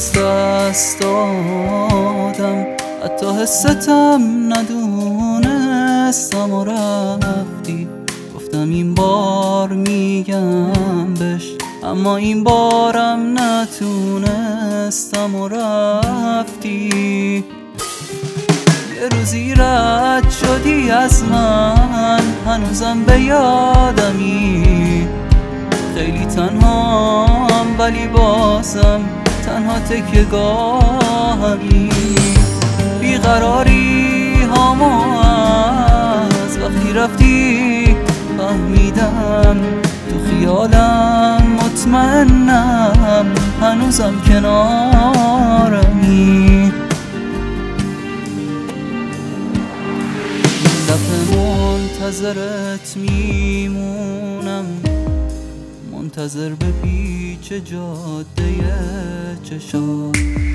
از دست دادم، حتی حستم ندونستم و رفتی. گفتم این بار میگم بش، اما این بارم نتونستم و رفتی. یه روزی رد شدی از من، هنوزم به یادمی. خیلی تنهام ولی بازم تنها تکیه‌گاهمی. بیقراری هامو از وقتی رفتی فهمیدم، تو خیالم مطمئنم هنوزم کنارمی. دفعه منتظرت میمونم، منتظر به پیچ جاده چشات.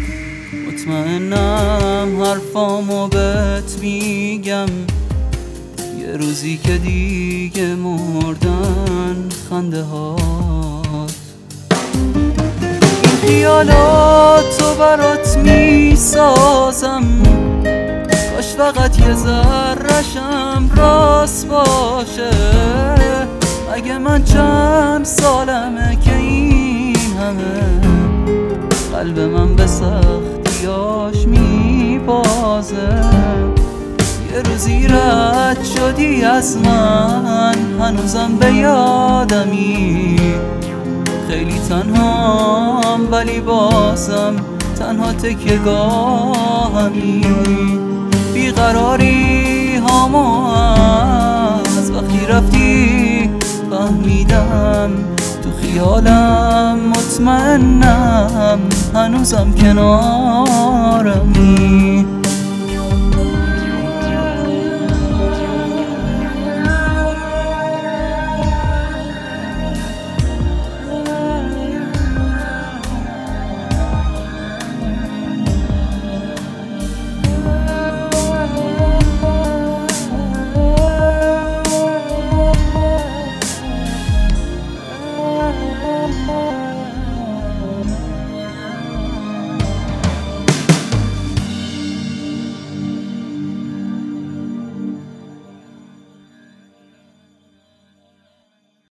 مطمئنم حرفامو بهت میگم، یه روزی که دیگه مردن خنده هات. این خیالاتو برات میسازم، کاش فقط یه ذره‌شم راست باشه. اگه من چند سالمه که این همه قلب من به سختیاش میبازه. یه روزی رد شدی از من، هنوزم به یادمی. خیلی تنهام ولی بازم تنها تکیه‌گاهمی. بیقراری هامو از وقتی رفتی فهمیدم، تو خیالم مطمئنم هنوزم کنارمی.